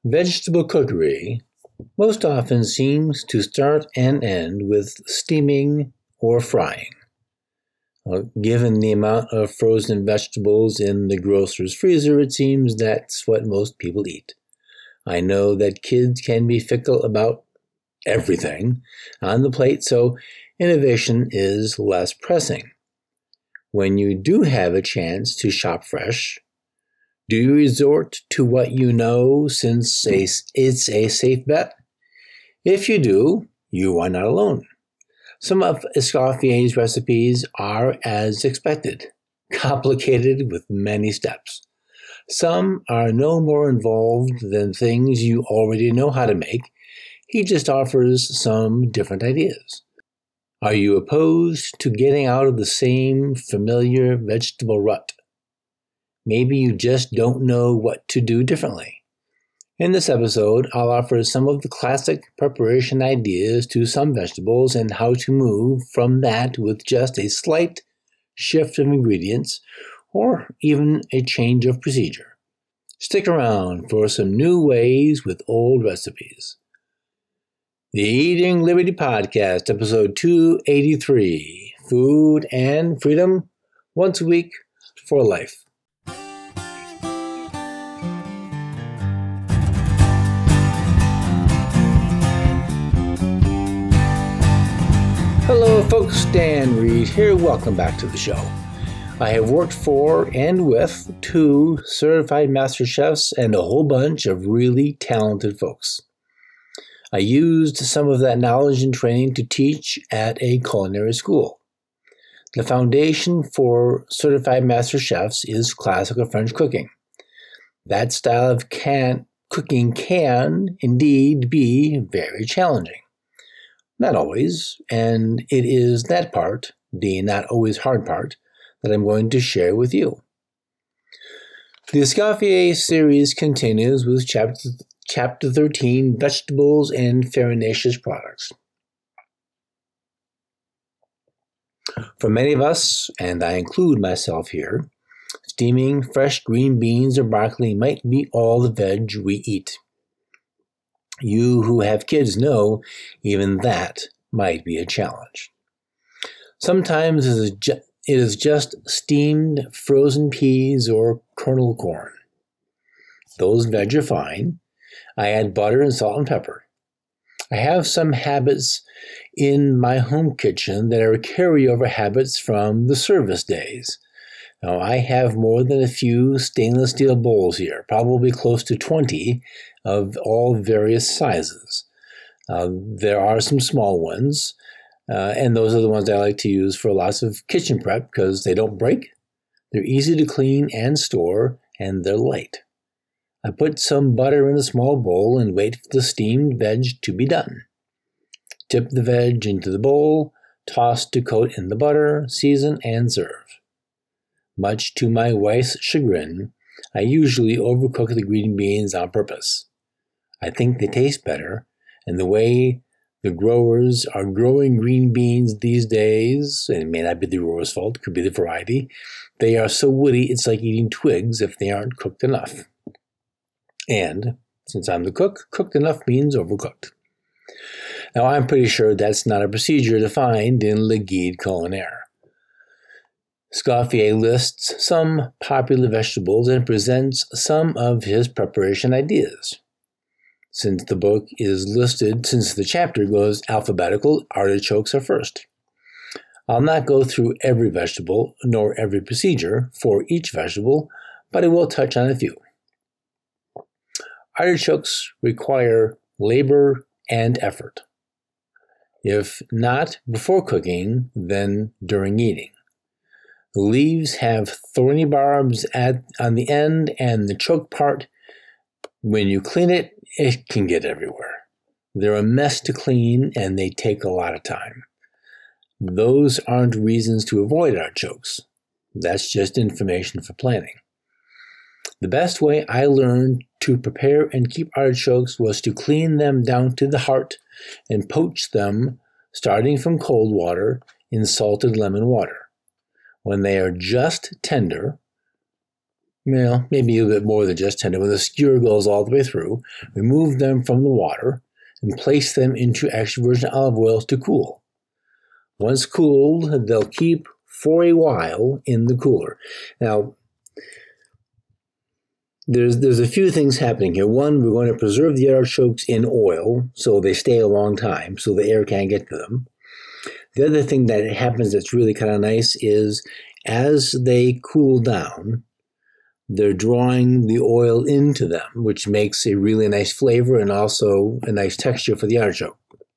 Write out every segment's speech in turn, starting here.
Vegetable cookery most often seems to start and end with steaming or frying. Given the amount of frozen vegetables in the grocer's freezer, it seems that's what most people eat. I know that kids can be fickle about everything on the plate, so innovation is less pressing. When you do have a chance to shop fresh, do you resort to what you know since it's a safe bet? If you do, you are not alone. Some of Escoffier's recipes are as expected, complicated with many steps. Some are no more involved than things you already know how to make. He just offers some different ideas. Are you opposed to getting out of the same familiar vegetable rut? Maybe you just don't know what to do differently. In this episode, I'll offer some of the classic preparation ideas to some vegetables and how to move from that with just a slight shift of ingredients or even a change of procedure. Stick around for some new ways with old recipes. The Eating Liberty Podcast, episode 283, Food and Freedom, once a week for life. Hello folks, Dan Reed here. Welcome back to the show. I have worked for and with 2 certified master chefs and a whole bunch of really talented folks. I used some of that knowledge and training to teach at a culinary school. The foundation for certified master chefs is classical French cooking. That style of cooking can indeed be very challenging. Not always, and it is that part, the not always hard part, that I'm going to share with you. The Escoffier series continues with Chapter 13, Vegetables and Farinaceous Products. For many of us, and I include myself here, steaming fresh green beans or broccoli might be all the veg we eat. You who have kids know even that might be a challenge. Sometimes it is just steamed frozen peas or kernel corn. Those veg are fine. I add butter and salt and pepper. I have some habits in my home kitchen that are carryover habits from the service days. Now, I have more than a few stainless steel bowls here, probably close to 20 of all various sizes. There are some small ones, and those are the ones I like to use for lots of kitchen prep because they don't break, they're easy to clean and store, and they're light. I put some butter in a small bowl and wait for the steamed veg to be done. Tip the veg into the bowl, toss to coat in the butter, season, and serve. Much to my wife's chagrin, I usually overcook the green beans on purpose. I think they taste better, and the way the growers are growing green beans these days, and it may not be the grower's fault, it could be the variety, they are so woody it's like eating twigs if they aren't cooked enough. And, since I'm the cook, cooked enough means overcooked. Now, I'm pretty sure that's not a procedure to find in Le Guide Culinaire. Escoffier lists some popular vegetables and presents some of his preparation ideas. Since the chapter goes alphabetical, artichokes are first. I'll not go through every vegetable, nor every procedure for each vegetable, but I will touch on a few. Artichokes require labor and effort. If not before cooking, then during eating. The leaves have thorny barbs on the end, and the choke part, when you clean it, it can get everywhere. They're a mess to clean, and they take a lot of time. Those aren't reasons to avoid artichokes. That's just information for planning. The best way I learned to prepare and keep artichokes was to clean them down to the heart and poach them, starting from cold water, in salted lemon water. When they are just tender, Well, maybe a little bit more than just tender. When the skewer goes all the way through, remove them from the water and place them into extra virgin olive oil to cool. Once cooled, they'll keep for a while in the cooler. Now, there's a few things happening here. One, we're going to preserve the artichokes in oil so they stay a long time, so the air can't get to them. The other thing that happens that's really kind of nice is as they cool down, they're drawing the oil into them, which makes a really nice flavor and also a nice texture for the artichoke.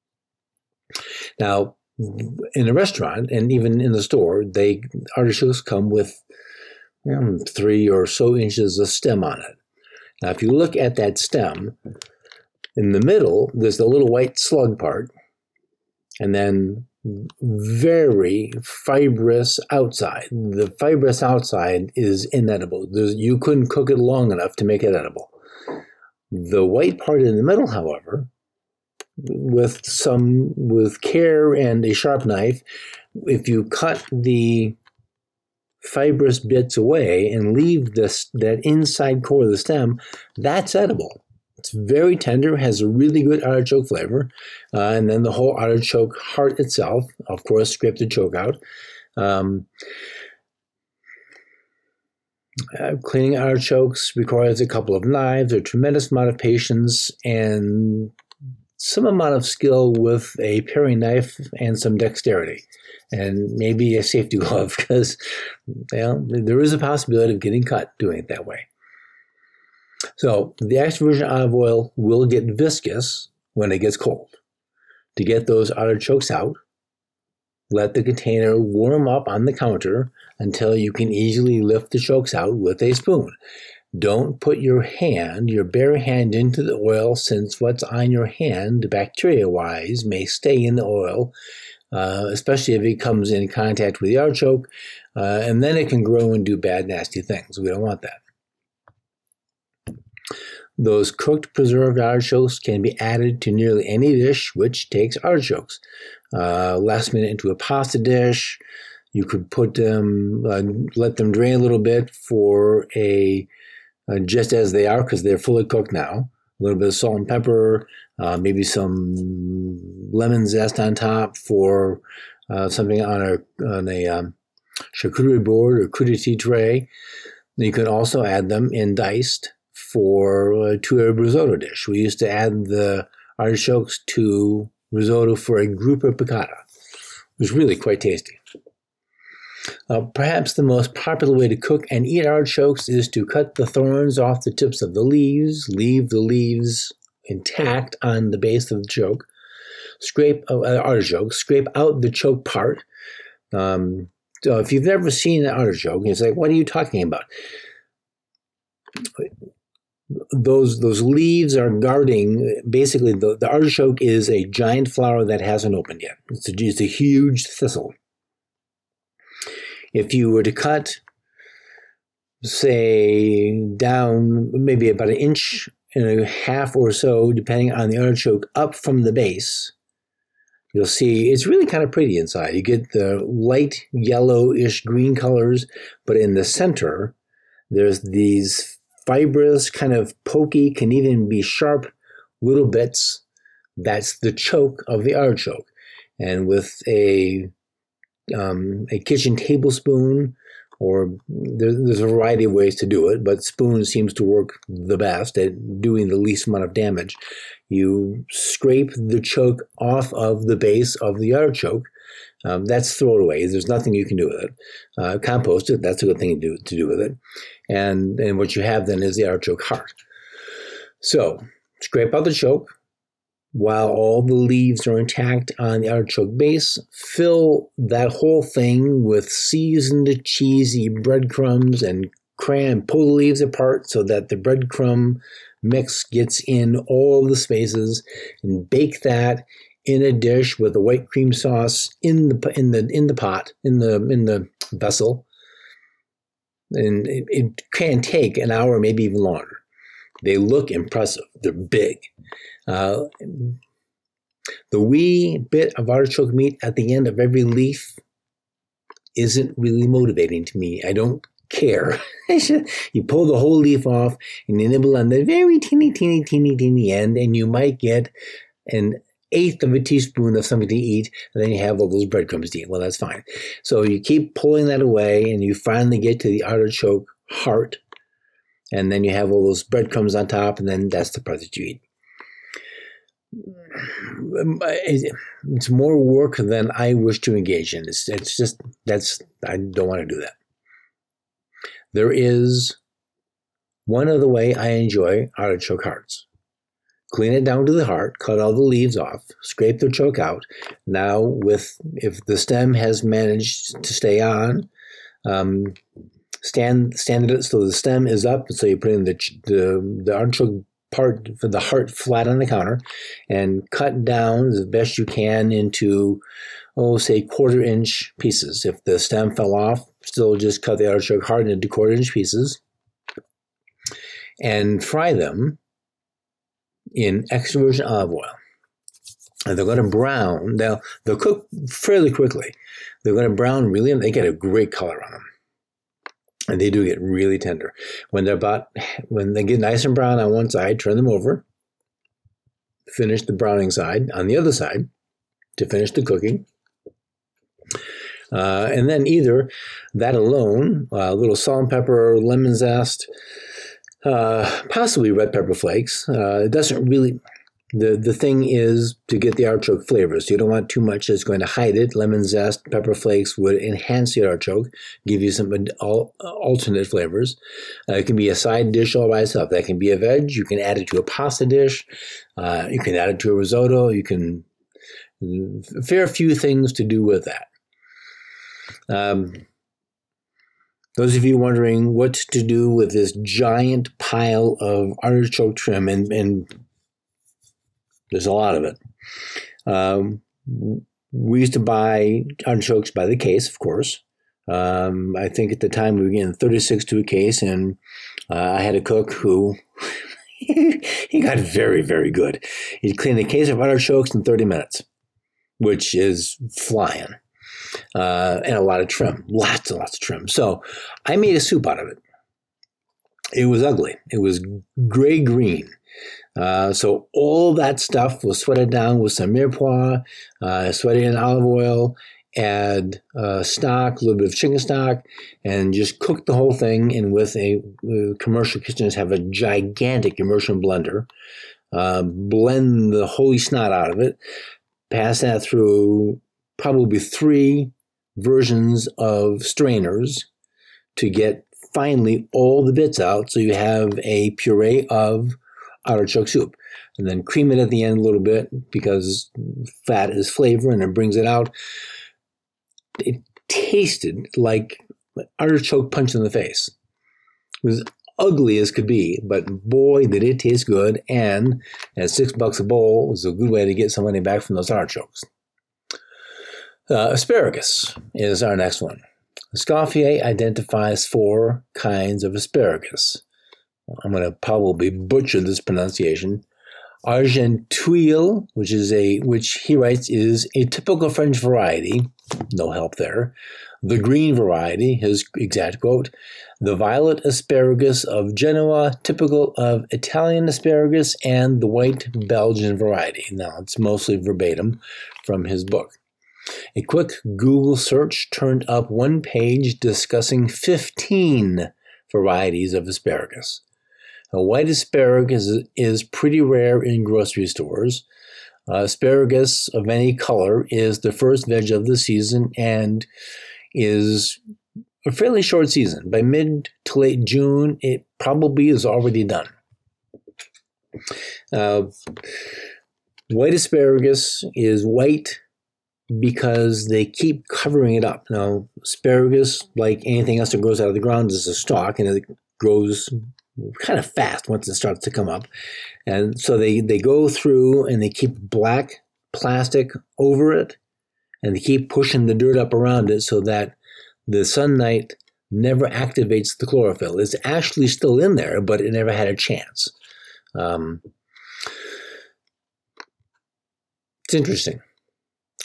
Now, in a restaurant and even in the store, artichokes come with 3 or so inches of stem on it. Now, if you look at that stem, in the middle, there's the little white slug part, and then very fibrous outside. The fibrous outside is inedible. You couldn't cook it long enough to make it edible. The white part in the middle, however, with care and a sharp knife, if you cut the fibrous bits away and leave that inside core of the stem, that's edible. It's very tender, has a really good artichoke flavor, and then the whole artichoke heart itself, of course, scrape the choke out. Cleaning artichokes requires a couple of knives, a tremendous amount of patience, and some amount of skill with a paring knife and some dexterity, and maybe a safety glove, because there is a possibility of getting cut doing it that way. So the extra virgin olive oil will get viscous when it gets cold. To get those artichokes out, let the container warm up on the counter until you can easily lift the chokes out with a spoon. Don't put your bare hand into the oil, since what's on your hand, bacteria-wise, may stay in the oil, especially if it comes in contact with the artichoke, and then it can grow and do bad, nasty things. We don't want that. Those cooked preserved artichokes can be added to nearly any dish which takes artichokes. Last minute into a pasta dish. You could put them, let them drain a little bit for just as they are, because they're fully cooked now. A little bit of salt and pepper, maybe some lemon zest on top for something on a charcuterie board or crudité tray. You could also add them in diced to a risotto dish. We used to add the artichokes to risotto for a grouper piccata. It was really quite tasty. Perhaps the most popular way to cook and eat artichokes is to cut the thorns off the tips of the leaves, leave the leaves intact on the base of the choke, scrape out the choke part. So if you've never seen an artichoke, it's like, what are you talking about? Those leaves are guarding, basically the artichoke is a giant flower that hasn't opened yet. It's a huge thistle. If you were to cut, say, down maybe about 1.5 inches or so, depending on the artichoke, up from the base, you'll see it's really kind of pretty inside. You get the light yellowish green colors, but in the center, there's these fibrous, kind of pokey, can even be sharp little bits. That's the choke of the artichoke. And with a kitchen tablespoon, or there's a variety of ways to do it, but spoon seems to work the best at doing the least amount of damage. You scrape the choke off of the base of the artichoke. That's throw it away. There's nothing you can do with it. Compost it. That's a good thing to do with it. And what you have then is the artichoke heart. So scrape out the choke. While all the leaves are intact on the artichoke base, fill that whole thing with seasoned cheesy breadcrumbs and pull the leaves apart so that the breadcrumb mix gets in all the spaces, and bake that in a dish with the white cream sauce in the vessel. And it can take an hour, maybe even longer. They look impressive. They're big. The wee bit of artichoke meat at the end of every leaf isn't really motivating to me. I don't care. You pull the whole leaf off and you nibble on the very teeny end, and you might get an eighth of a teaspoon of something to eat, and then you have all those breadcrumbs to eat. Well, that's fine. So you keep pulling that away, and you finally get to the artichoke heart, and then you have all those breadcrumbs on top, and then that's the part that you eat. It's more work than I wish to engage in. It's just, I don't want to do that. There is one other way I enjoy artichoke hearts. Clean it down to the heart, cut all the leaves off, scrape the choke out. Now, if the stem has managed to stay on, stand it so the stem is up. So you put in the artichoke part for the heart flat on the counter, and cut down as best you can into, say 1/4-inch pieces. If the stem fell off, still just cut the artichoke heart into 1/4-inch pieces, and fry them in extra virgin olive oil. And they're going to brown. They'll cook fairly quickly. They're going to brown really, and they get a great color on them. And they do get really tender. When they get nice and brown on one side, turn them over. Finish the browning side on the other side to finish the cooking. And then either that alone, a little salt and pepper, lemon zest, possibly red pepper flakes. It doesn't really... The thing is to get the artichoke flavors. You don't want too much that's going to hide it. Lemon zest, pepper flakes would enhance the artichoke, give you some alternate flavors. It can be a side dish all by itself. That can be a veg. You can add it to a pasta dish. You can add it to a risotto. You can... A fair few things to do with that. Those of you wondering what to do with this giant pile of artichoke trim, and there's a lot of it. We used to buy artichokes by the case, of course. I think at the time we were getting 36 to a case, and I had a cook who he got very, very good. He'd clean a case of artichokes in 30 minutes, which is flying. And a lot of trim, lots and lots of trim. So I made a soup out of it. It was ugly. It was gray-green. So all that stuff was sweated down with some mirepoix, sweated in olive oil, add stock, a little bit of chicken stock, and just cook the whole thing. And with commercial kitchens have a gigantic immersion blender. Blend the holy snot out of it. Pass that through probably 3 versions of strainers to get finally all the bits out, so you have a puree of artichoke soup. And then cream it at the end a little bit, because fat is flavor and it brings it out. It tasted like artichoke punch in the face. It was ugly as could be, but boy, did it taste good. And at $6 a bowl, it was a good way to get some money back from those artichokes. Asparagus is our next one. Escoffier identifies 4 kinds of asparagus. I'm going to probably butcher this pronunciation. Argenteuil, which he writes is a typical French variety. No help there. The green variety, his exact quote. The violet asparagus of Genoa, typical of Italian asparagus, and the white Belgian variety. Now, it's mostly verbatim from his book. A quick Google search turned up one page discussing 15 varieties of asparagus. A white asparagus is pretty rare in grocery stores. Asparagus of any color is the first veg of the season and is a fairly short season. By mid to late June, it probably is already done. White asparagus is white because they keep covering it up. Now, asparagus, like anything else that grows out of the ground, is a stalk, and it grows kind of fast once it starts to come up. And so they go through and they keep black plastic over it, and they keep pushing the dirt up around it so that the sunlight never activates the chlorophyll. It's actually still in there, but it never had a chance. It's interesting.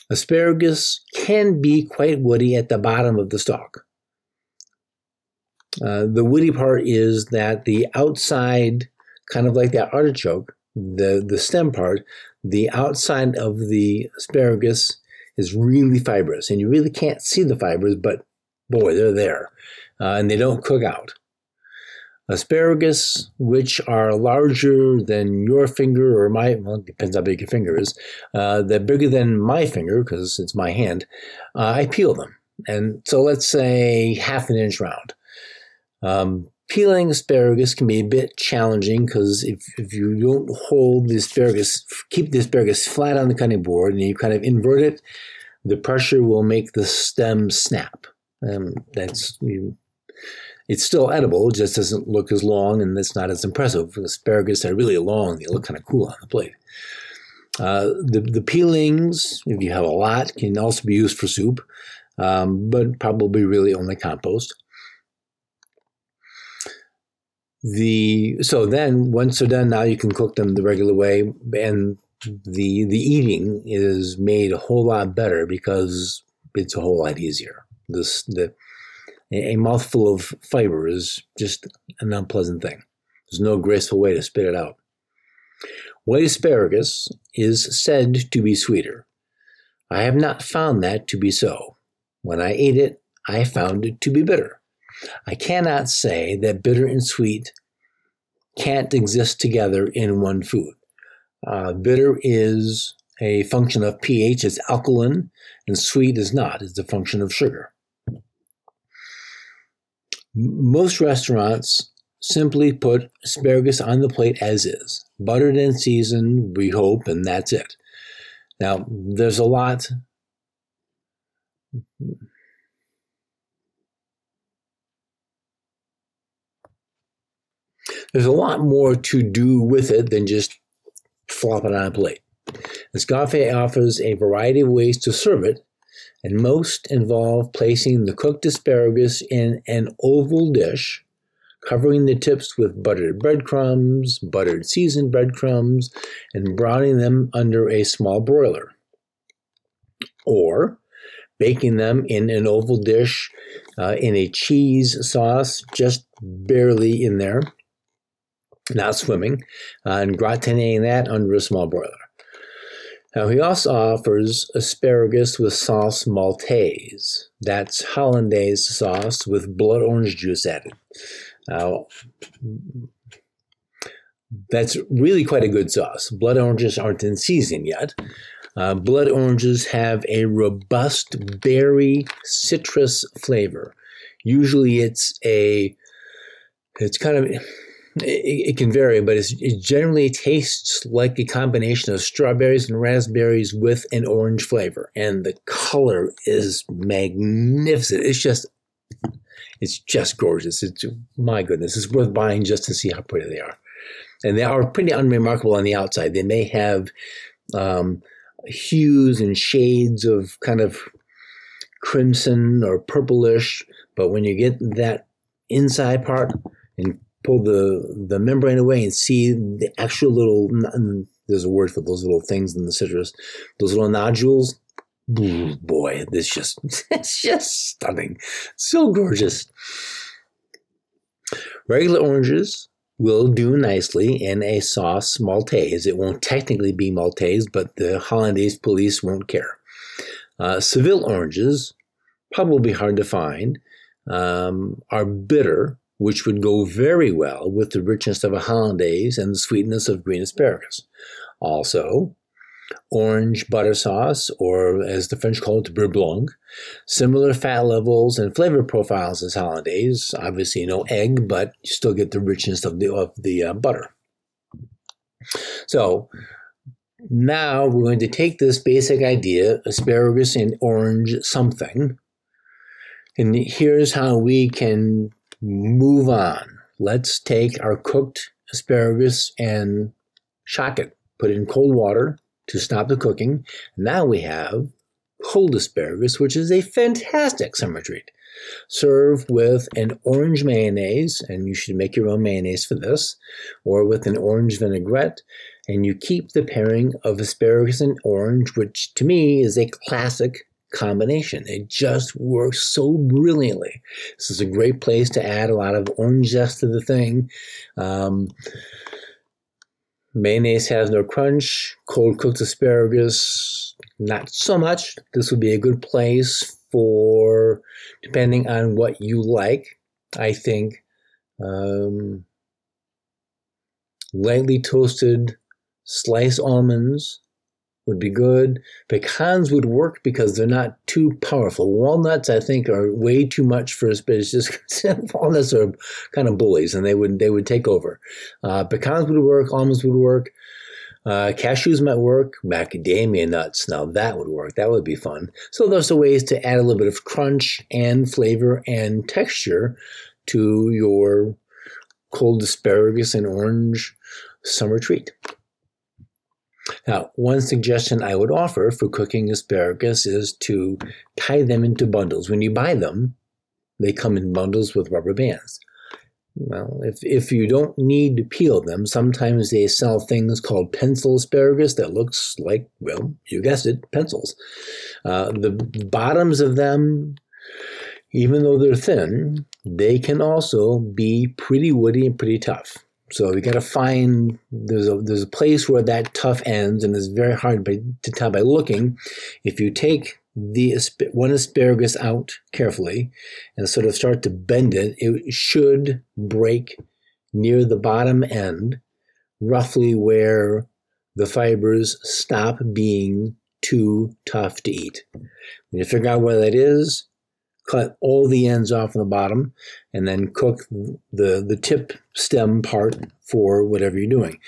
Asparagus can be quite woody at the bottom of the stalk. The woody part is that the outside, kind of like that artichoke, the stem part, the outside of the asparagus is really fibrous, and you really can't see the fibers, but boy, they're there, and they don't cook out. Asparagus, which are larger than your finger or my, well, it depends how big your finger is, they're bigger than my finger because it's my hand, I peel them. And so let's say half an inch round. Peeling asparagus can be a bit challenging because if you don't hold the asparagus, keep the asparagus flat on the cutting board and you kind of invert it, the pressure will make the stem snap. It's still edible, it just doesn't look as long and it's not as impressive. Asparagus are really long, they look kind of cool on the plate. The peelings, if you have a lot, can also be used for soup, but probably really only compost. So then, once they're done, now you can cook them the regular way, and the eating is made a whole lot better because it's a whole lot easier. A mouthful of fiber is just an unpleasant thing. There's no graceful way to spit it out. White asparagus is said to be sweeter. I have not found that to be so. When I ate it, I found it to be bitter. I cannot say that bitter and sweet can't exist together in one food. Bitter is a function of pH, it's alkaline, and sweet is not, it's a function of sugar. Most restaurants simply put asparagus on the plate as is, buttered and seasoned, we hope, and that's it. Now, there's a lot more to do with it than just flop it on a plate. Escoffier offers a variety of ways to serve it, and most involve placing the cooked asparagus in an oval dish, covering the tips with buttered breadcrumbs, buttered seasoned breadcrumbs, and browning them under a small broiler. Or baking them in an oval dish in a cheese sauce, just barely in there, not swimming, and gratinating that under a small broiler. Now, he also offers asparagus with sauce Maltaise. That's hollandaise sauce with blood orange juice added. Now, that's really quite a good sauce. Blood oranges aren't in season yet. Blood oranges have a robust berry citrus flavor. Usually it can vary, but it generally tastes like a combination of strawberries and raspberries with an orange flavor. And the color is magnificent. It's just gorgeous. My goodness, it's worth buying just to see how pretty they are. And they are pretty unremarkable on the outside. They may have hues and shades of kind of crimson or purplish, but when you get that inside part and pull the membrane away and see the actual little, there's a word for those little things in the citrus, those little nodules, boy, it's just stunning. So gorgeous. Regular oranges will do nicely in a sauce Maltaise. It won't technically be Maltaise, but the Hollandaise police won't care. Seville oranges, probably hard to find, are bitter, which would go very well with the richness of a Hollandaise and the sweetness of green asparagus. Also, orange butter sauce, or as the French call it, beurre blanc, similar fat levels and flavor profiles as Hollandaise. Obviously, no egg, but you still get the richness of the butter. So now we're going to take this basic idea, asparagus and orange something, and here's how we can move on. Let's take our cooked asparagus and shock it. Put it in cold water to stop the cooking. Now we have cold asparagus, which is a fantastic summer treat. Serve with an orange mayonnaise, and you should make your own mayonnaise for this, or with an orange vinaigrette, and you keep the pairing of asparagus and orange, which to me is a classic combination. It just works so brilliantly. This is a great place to add a lot of orange zest to the thing. Mayonnaise has no crunch. Cold cooked asparagus, not so much. This would be a good place for, depending on what you like, I think, lightly toasted sliced almonds would be good. Pecans would work because they're not too powerful. Walnuts, I think, are way too much for asparagus. Walnuts are kind of bullies, and they would take over. Pecans would work. Almonds would work. Cashews might work. Macadamia nuts, now that would work. That would be fun. So those are ways to add a little bit of crunch and flavor and texture to your cold asparagus and orange summer treat. Now, one suggestion I would offer for cooking asparagus is to tie them into bundles. When you buy them, they come in bundles with rubber bands. Well, if you don't need to peel them, sometimes they sell things called pencil asparagus that looks like, well, you guessed it, pencils. The bottoms of them, even though they're thin, they can also be pretty woody and pretty tough. So you got to find, there's a place where that tough ends, and it's very hard to tell by looking. If you take one asparagus out carefully and sort of start to bend it, it should break near the bottom end, roughly where the fibers stop being too tough to eat. When you figure out where that is, cut all the ends off on the bottom, and then cook the tip stem part for whatever you're doing.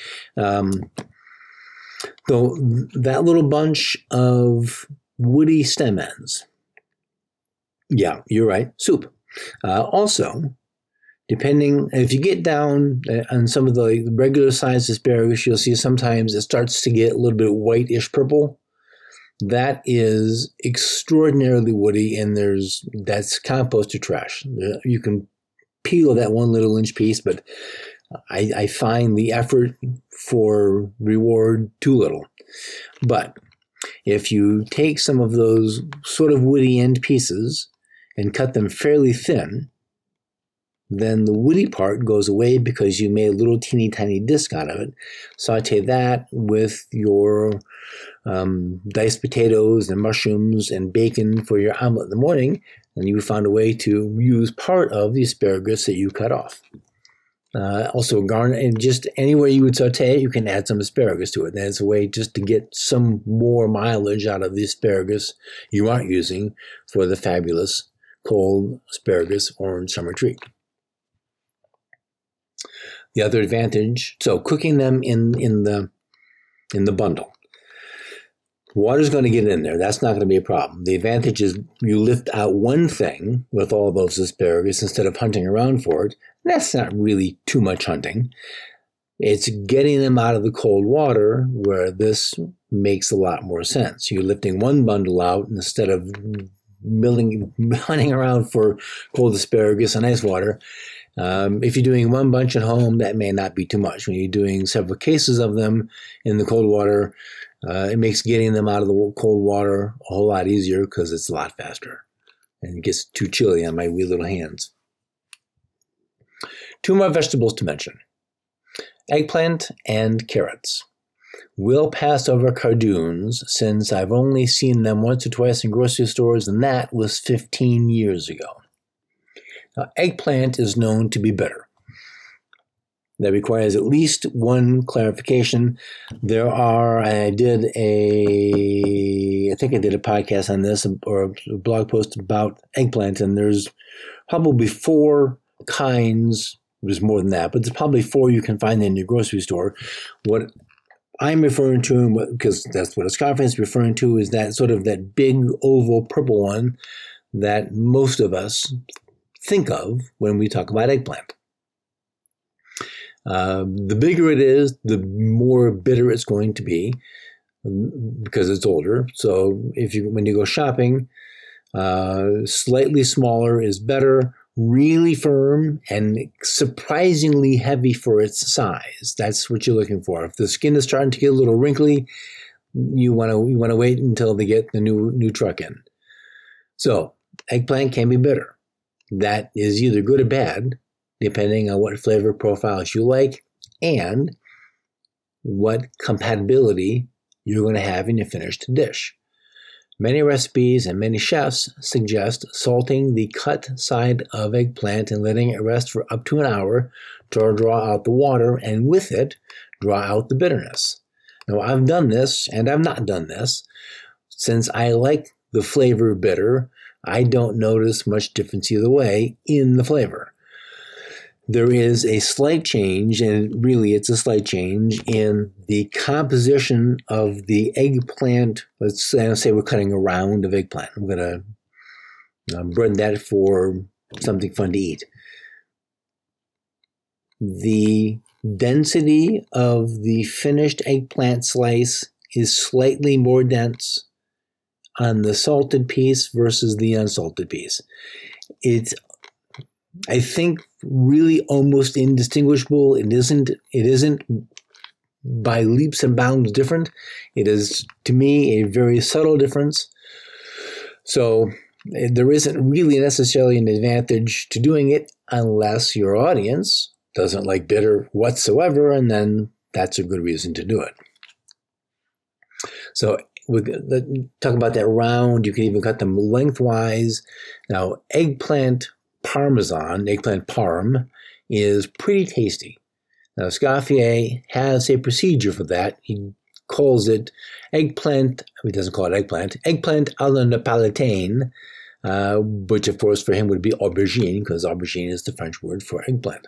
Though that little bunch of woody stem ends, yeah, you're right, soup. Also, depending, if you get down on some of the regular sized asparagus, you'll see sometimes it starts to get a little bit whitish purple. That is extraordinarily woody, and that's compost or trash. You can peel that 1 little inch piece, but I find the effort for reward too little. But if you take some of those sort of woody end pieces and cut them fairly thin, then the woody part goes away because you made a little teeny tiny disc out of it. Saute that with your diced potatoes and mushrooms and bacon for your omelet in the morning, and you found a way to use part of the asparagus that you cut off. Also, garnish, and just anywhere you would saute it, you can add some asparagus to it. That's a way just to get some more mileage out of the asparagus you aren't using for the fabulous cold asparagus orange summer treat. The other advantage, so cooking them in the bundle. Water's going to get in there. That's not going to be a problem. The advantage is you lift out one thing with all those asparagus instead of hunting around for it. That's not really too much hunting. It's getting them out of the cold water where this makes a lot more sense. You're lifting one bundle out instead of hunting around for cold asparagus and ice water. If you're doing one bunch at home, that may not be too much. When you're doing several cases of them in the cold water, it makes getting them out of the cold water a whole lot easier because it's a lot faster. And it gets too chilly on my wee little hands. 2 more vegetables to mention. Eggplant and carrots. We'll pass over cardoons since I've only seen them once or twice in grocery stores, and that was 15 years ago. Now, eggplant is known to be bitter. That requires at least one clarification. I think I did a podcast on this or a blog post about eggplant, and there's probably 4 kinds. There's more than that, but there's probably 4 you can find in your grocery store. What I'm referring to, because that's what Escoffier is referring to, is that sort of that big oval purple one that most of us think of when we talk about eggplant. The bigger it is, the more bitter it's going to be because it's older. So when you go shopping, slightly smaller is better. Really firm and surprisingly heavy for its size. That's what you're looking for. If the skin is starting to get a little wrinkly, you want to wait until they get the new truck in. So eggplant can be bitter. That is either good or bad, depending on what flavor profiles you like and what compatibility you're going to have in your finished dish. Many recipes and many chefs suggest salting the cut side of eggplant and letting it rest for up to an hour to draw out the water, and with it, draw out the bitterness. Now, I've done this and I've not done this. Since I like the flavor bitter, I don't notice much difference either way in the flavor. There is a slight change, and really it's a slight change, in the composition of the eggplant. Let's say we're cutting a round of eggplant. I'm going to bread that for something fun to eat. The density of the finished eggplant slice is slightly more dense on the salted piece versus the unsalted piece. It's, I think, really almost indistinguishable. It isn't by leaps and bounds different. It is, to me, a very subtle difference. So there isn't really necessarily an advantage to doing it unless your audience doesn't like bitter whatsoever, and then that's a good reason to do it. So let's talk about that round. You can even cut them lengthwise. Now, eggplant parmesan, eggplant parm, is pretty tasty. Now, Escoffier has a procedure for that. He calls it eggplant, he doesn't call it eggplant à la Napolitaine, which of course for him would be aubergine, because aubergine is the French word for eggplant.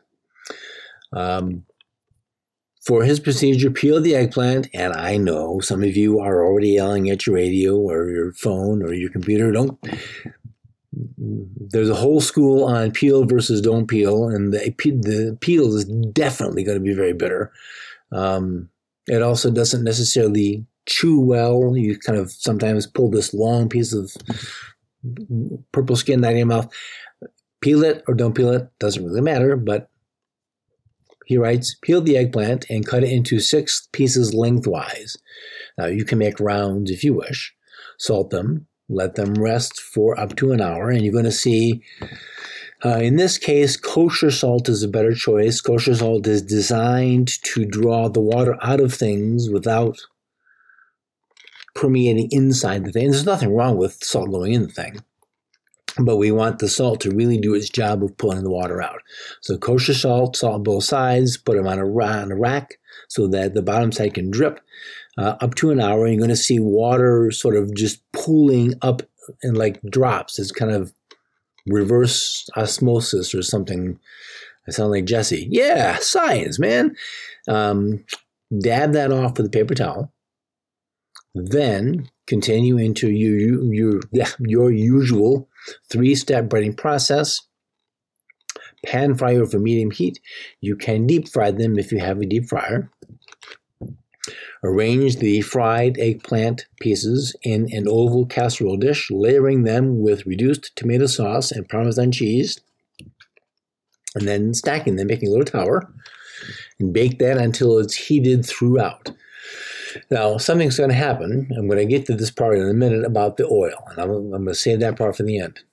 For his procedure, peel the eggplant, and I know some of you are already yelling at your radio or your phone or your computer. There's a whole school on peel versus don't peel, and the peel is definitely going to be very bitter. It also doesn't necessarily chew well. You kind of sometimes pull this long piece of purple skin out of your mouth. Peel it or don't peel it, doesn't really matter, but he writes, peel the eggplant and cut it into 6 pieces lengthwise. Now, you can make rounds if you wish. Salt them. Let them rest for up to an hour, and you're going to see, in this case, kosher salt is a better choice. Kosher salt is designed to draw the water out of things without permeating inside the thing. There's nothing wrong with salt going in the thing, but we want the salt to really do its job of pulling the water out. So kosher salt both sides, put them on a rack so that the bottom side can drip. Up to an hour, and you're going to see water sort of just pooling up in like drops. It's kind of reverse osmosis or something. I sound like Jesse. Yeah, science, man. Dab that off with a paper towel. Then continue into your usual 3-step breading process. Pan fry over medium heat. You can deep fry them if you have a deep fryer. Arrange the fried eggplant pieces in an oval casserole dish, layering them with reduced tomato sauce and Parmesan cheese, and then stacking them, making a little tower, and bake that until it's heated throughout. Now, something's going to happen. I'm going to get to this part in a minute about the oil, and I'm going to save that part for the end.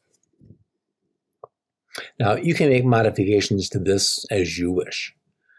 Now, you can make modifications to this as you wish.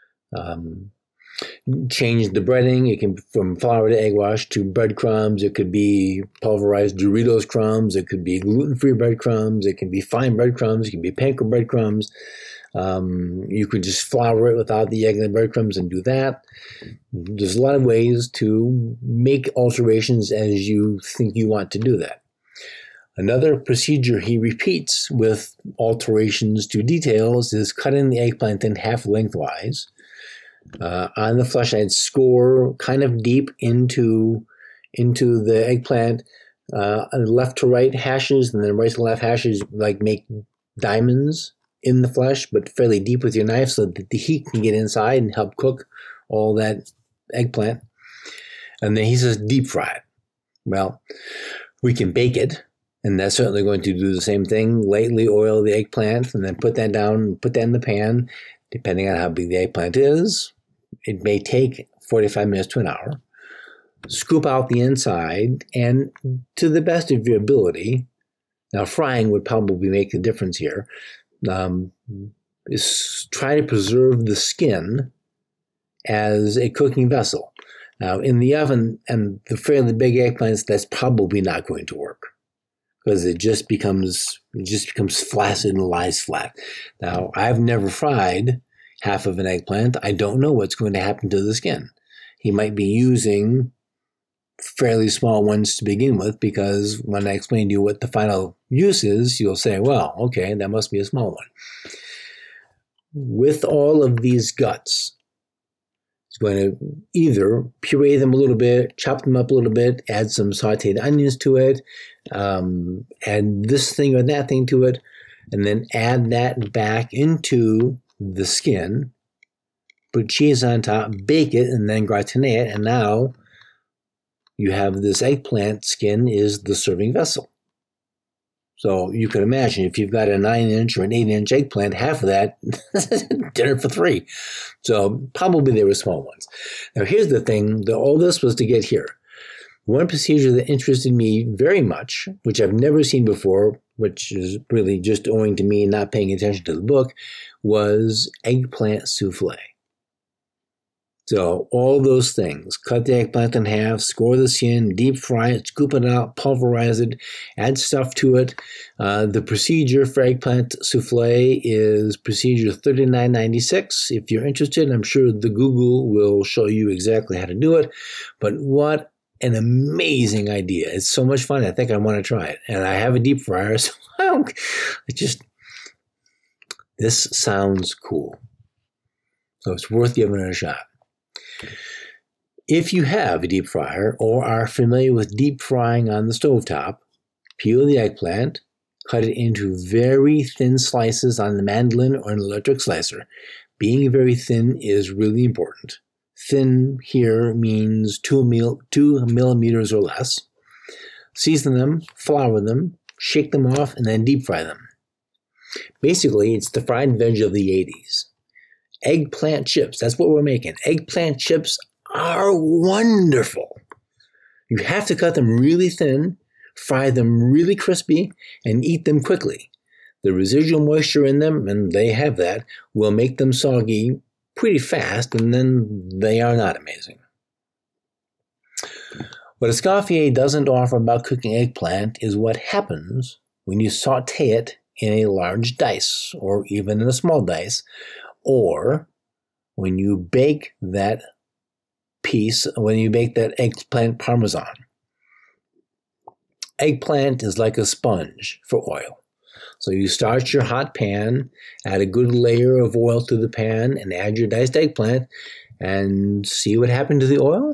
Change the breading. It can be from flour to egg wash to breadcrumbs. It could be pulverized Doritos crumbs. It could be gluten-free breadcrumbs. It can be fine breadcrumbs. It can be panko breadcrumbs. You could just flour it without the egg and the breadcrumbs and do that. There's a lot of ways to make alterations as you think you want to do that. Another procedure he repeats with alterations to details is cutting the eggplant in half lengthwise. On the flesh, I'd score kind of deep into the eggplant, left to right hashes, and then right to left hashes, like make diamonds in the flesh, but fairly deep with your knife so that the heat can get inside and help cook all that eggplant. And then he says deep fry it. Well, we can bake it, and that's certainly going to do the same thing. Lightly oil the eggplant, and then put that down, put that in the pan. Depending on how big the eggplant is, it may take 45 minutes to an hour. Scoop out the inside, and to the best of your ability, Now, frying would probably make a difference here. Is try to preserve the skin as a cooking vessel. Now, in the oven and the fairly big eggplants, that's probably not going to work because it just becomes flaccid and lies flat. Now, I've never fried half of an eggplant. I don't know what's going to happen to the skin. He might be using fairly small ones to begin with, because when I explain to you what the final use is, you'll say, well, okay, that must be a small one. With all of these guts, it's going to either puree them a little bit, chop them up a little bit, add some sauteed onions to it, add this thing or that thing to it, and then add that back into the skin, put cheese on top, bake it, and then gratinate it, and now you have this eggplant skin is the serving vessel. So you can imagine if you've got a 9-inch or an 8-inch eggplant, half of that, dinner for 3. So probably they were small ones. Now here's the thing, all this was to get here. One procedure that interested me very much, which I've never seen before, which is really just owing to me not paying attention to the book, was eggplant souffle. So all those things, cut the eggplant in half, score the skin, deep fry it, scoop it out, pulverize it, add stuff to it. The procedure for eggplant souffle is procedure 3996. If you're interested, I'm sure the Google will show you exactly how to do it. But what an amazing idea. It's so much fun. I think I want to try it. And I have a deep fryer, so this sounds cool. So it's worth giving it a shot. If you have a deep fryer or are familiar with deep frying on the stovetop, peel the eggplant, cut it into very thin slices on the mandolin or an electric slicer. Being very thin is really important. Thin here means 2 millimeters or less. Season them, flour them, shake them off, and then deep fry them. Basically, it's the fried veg of the 80s. Eggplant chips, that's what we're making. Eggplant chips are wonderful. You have to cut them really thin, fry them really crispy, and eat them quickly. The residual moisture in them, and they have that, will make them soggy pretty fast, and then they are not amazing. What Escoffier doesn't offer about cooking eggplant is what happens when you saute it in a large dice, or even in a small dice, or when you bake that eggplant parmesan. Eggplant is like a sponge for oil. So you start your hot pan, add a good layer of oil to the pan, and add your diced eggplant, and see what happened to the oil?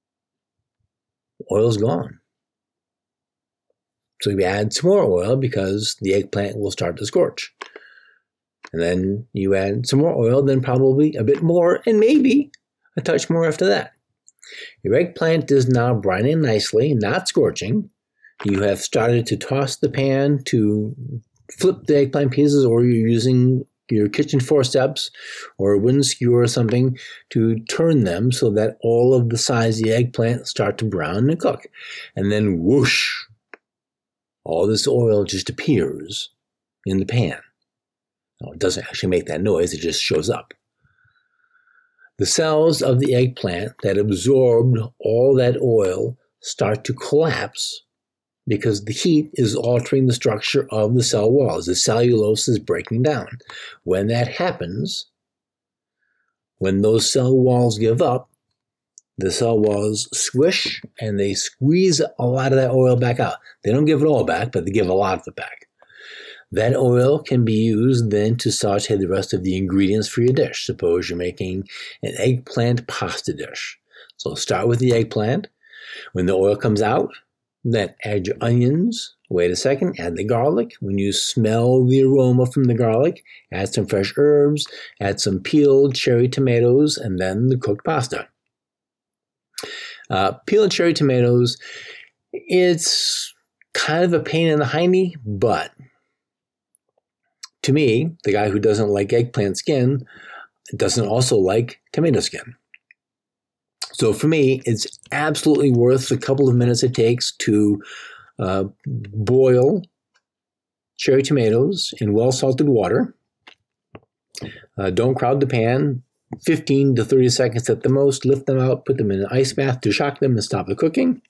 Oil's gone. So you add some more oil because the eggplant will start to scorch. And then you add some more oil, then probably a bit more, and maybe a touch more after that. Your eggplant is now brining nicely, not scorching. You have started to toss the pan to flip the eggplant pieces, or you're using your kitchen forceps or a wooden skewer or something to turn them so that all of the sides of the eggplant start to brown and cook. And then whoosh, all this oil just appears in the pan. Now, it doesn't actually make that noise, it just shows up. The cells of the eggplant that absorbed all that oil start to collapse because the heat is altering the structure of the cell walls. The cellulose is breaking down. When that happens, when those cell walls give up, the cell walls squish and they squeeze a lot of that oil back out. They don't give it all back, but they give a lot of it back. That oil can be used then to saute the rest of the ingredients for your dish. Suppose you're making an eggplant pasta dish. So start with the eggplant. When the oil comes out, then add your onions. Wait a second, add the garlic. When you smell the aroma from the garlic, add some fresh herbs, add some peeled cherry tomatoes, and then the cooked pasta. Peeled cherry tomatoes, it's kind of a pain in the hiney, but to me, the guy who doesn't like eggplant skin doesn't also like tomato skin. So for me, it's absolutely worth the couple of minutes it takes to boil cherry tomatoes in well-salted water. Don't crowd the pan. 15 to 30 seconds at the most. Lift them out, put them in an ice bath to shock them and stop the cooking.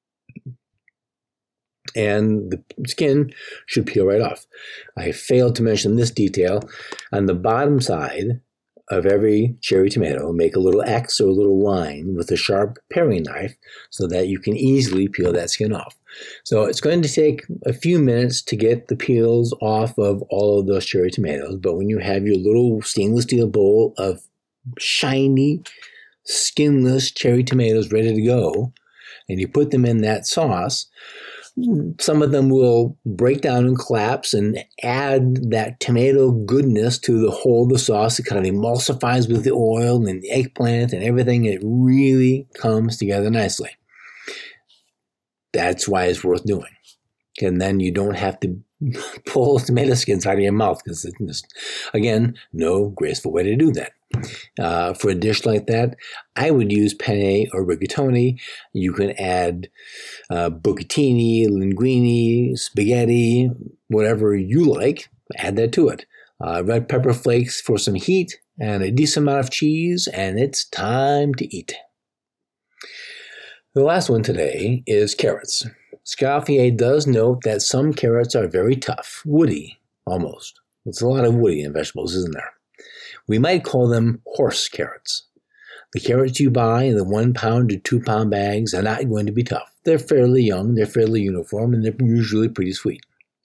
And the skin should peel right off. I failed to mention this detail. On the bottom side of every cherry tomato, make a little X or a little line with a sharp paring knife so that you can easily peel that skin off. So it's going to take a few minutes to get the peels off of all of those cherry tomatoes, but when you have your little stainless steel bowl of shiny, skinless cherry tomatoes ready to go, and you put them in that sauce, some of them will break down and collapse and add that tomato goodness to the whole of the sauce. It kind of emulsifies with the oil and the eggplant and everything. It really comes together nicely. That's why it's worth doing. And then you don't have to pull tomato skins out of your mouth because it's just, again, no graceful way to do that. For a dish like that, I would use penne or rigatoni. You can add bucatini, linguine, spaghetti, whatever you like. Add that to it. Red pepper flakes for some heat and a decent amount of cheese, and it's time to eat. The last one today is carrots. Escoffier does note that some carrots are very tough, woody almost. There's a lot of woody in vegetables, isn't there? We might call them horse carrots. The carrots you buy in the 1 pound to 2 pound bags are not going to be tough. They're fairly young, they're fairly uniform, and they're usually pretty sweet.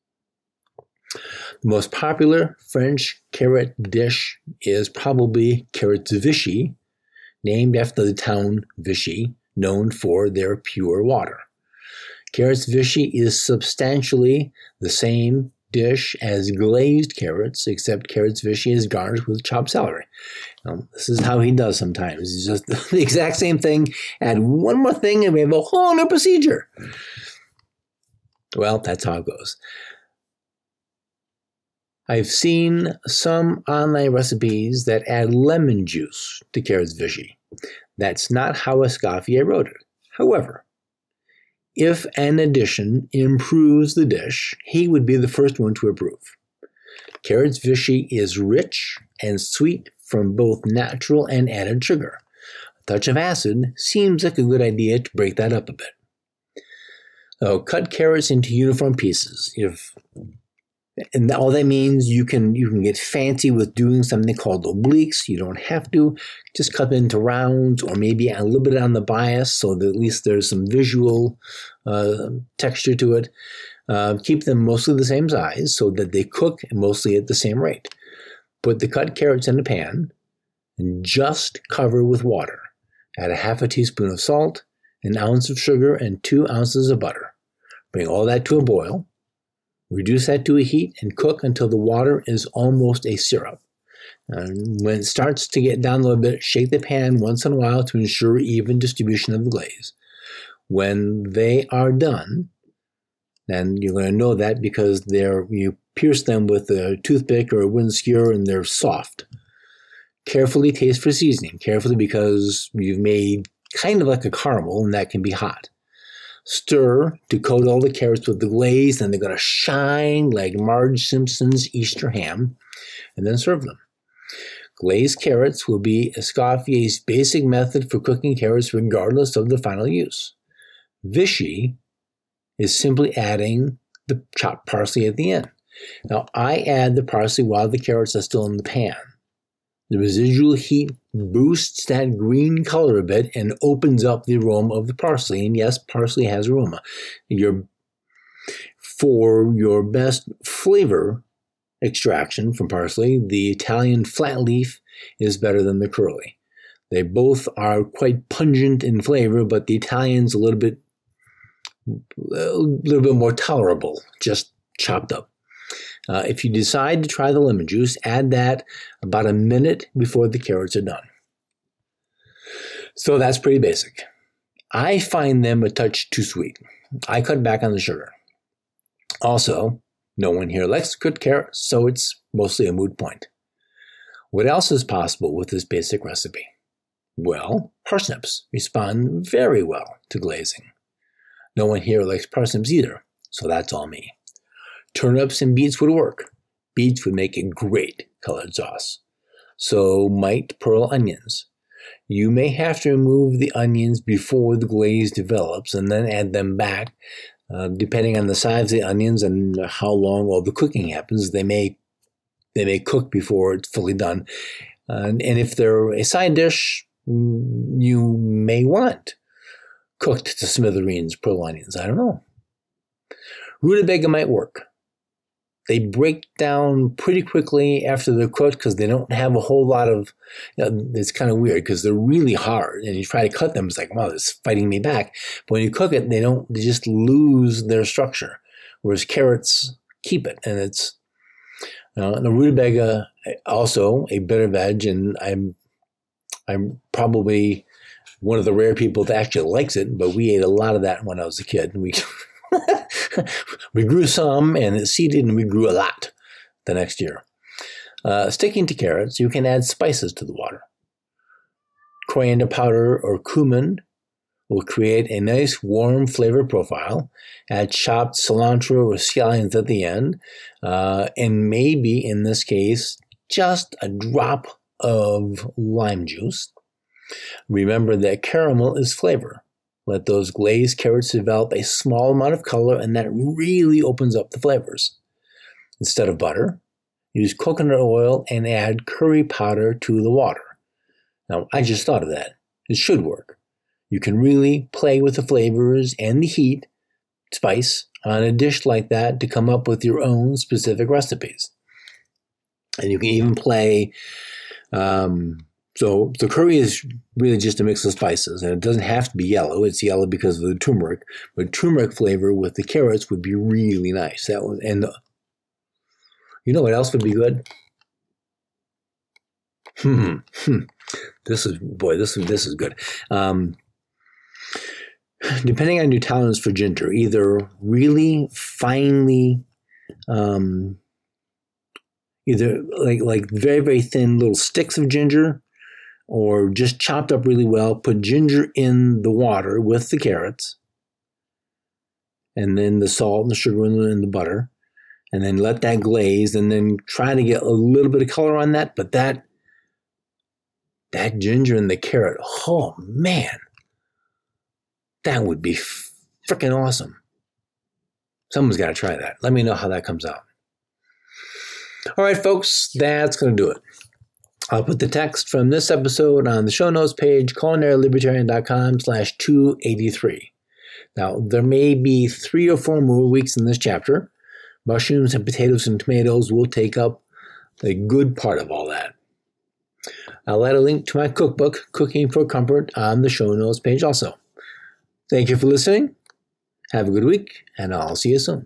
The most popular French carrot dish is probably carrots Vichy, named after the town Vichy, known for their pure water. Carrots Vichy is substantially the same dish as glazed carrots, except carrots Vichy is garnished with chopped celery. This is how he does sometimes. It's just the exact same thing. Add one more thing and we have a whole new procedure. Well, that's how it goes. I've seen some online recipes that add lemon juice to carrots Vichy. That's not how Escoffier wrote it. However, if an addition improves the dish, he would be the first one to approve. Carrots Vichy is rich and sweet from both natural and added sugar. A touch of acid seems like a good idea to break that up a bit. So cut carrots into uniform pieces. And all that means you can get fancy with doing something called obliques. You don't have to. Just cut them into rounds or maybe a little bit on the bias so that at least there's some visual texture to it. Keep them mostly the same size so that they cook mostly at the same rate. Put the cut carrots in a pan and just cover with water. Add a half a teaspoon of salt, an ounce of sugar, and 2 ounces of butter. Bring all that to a boil. Reduce that to a heat and cook until the water is almost a syrup. And when it starts to get down a little bit, shake the pan once in a while to ensure even distribution of the glaze. When they are done, then you're going to know that because you pierce them with a toothpick or a wooden skewer and they're soft. Carefully taste for seasoning. Carefully because you've made kind of like a caramel and that can be hot. Stir to coat all the carrots with the glaze, and they're going to shine like Marge Simpson's Easter ham, and then serve them. Glazed carrots will be Escoffier's basic method for cooking carrots regardless of the final use. Vichy is simply adding the chopped parsley at the end. Now, I add the parsley while the carrots are still in the pan. The residual heat boosts that green color a bit and opens up the aroma of the parsley. And yes, parsley has aroma. For your best flavor extraction from parsley, the Italian flat leaf is better than the curly. They both are quite pungent in flavor, but the Italian's a little bit more tolerable, just chopped up. If you decide to try the lemon juice, add that about a minute before the carrots are done. So that's pretty basic. I find them a touch too sweet. I cut back on the sugar. Also, no one here likes cooked carrots, so it's mostly a moot point. What else is possible with this basic recipe? Well, parsnips respond very well to glazing. No one here likes parsnips either, so that's all me. Turnips and beets would work. Beets would make a great colored sauce. So might pearl onions. You may have to remove the onions before the glaze develops and then add them back. Depending on the size of the onions and how long all the cooking happens, they may cook before it's fully done. And if they're a side dish, you may want cooked to smithereens pearl onions. I don't know. Rutabaga might work. They break down pretty quickly after they're cooked because they don't have a whole lot of, it's kind of weird because they're really hard and you try to cut them, it's like, wow, it's fighting me back. But when you cook it, they just lose their structure, whereas carrots keep it. And it's, the rutabaga, also a bitter veg, and I'm probably one of the rare people that actually likes it, but we ate a lot of that when I was a kid. We grew some and it seeded, and we grew a lot the next year. Sticking to carrots, you can add spices to the water. Coriander powder or cumin will create a nice warm flavor profile. Add chopped cilantro or scallions at the end, and maybe in this case, just a drop of lime juice. Remember that caramel is flavor. Let those glazed carrots develop a small amount of color, and that really opens up the flavors. Instead of butter, use coconut oil and add curry powder to the water. Now, I just thought of that. It should work. You can really play with the flavors and the heat, spice, on a dish like that to come up with your own specific recipes. And you can even play, so the curry is really just a mix of spices, and it doesn't have to be yellow. It's yellow because of the turmeric, but turmeric flavor with the carrots would be really nice. And you know what else would be good? This is good. Depending on your tolerance for ginger, either really finely, either like very, very thin little sticks of ginger, or just chopped up really well, put ginger in the water with the carrots, and then the salt and the sugar and the butter, and then let that glaze, and then try to get a little bit of color on that. But that ginger and the carrot, oh man, that would be freaking awesome. Someone's got to try that. Let me know how that comes out. All right, folks, that's going to do it. I'll put the text from this episode on the show notes page, culinarylibertarian.com/283. Now, there may be 3 or 4 more weeks in this chapter. Mushrooms and potatoes and tomatoes will take up a good part of all that. I'll add a link to my cookbook, Cooking for Comfort, on the show notes page also. Thank you for listening. Have a good week, and I'll see you soon.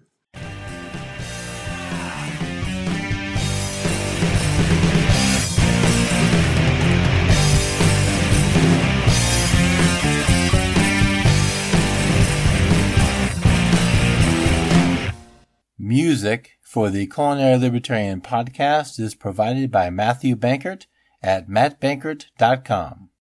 Music for the Culinary Libertarian podcast is provided by Matthew Bankert at mattbankert.com.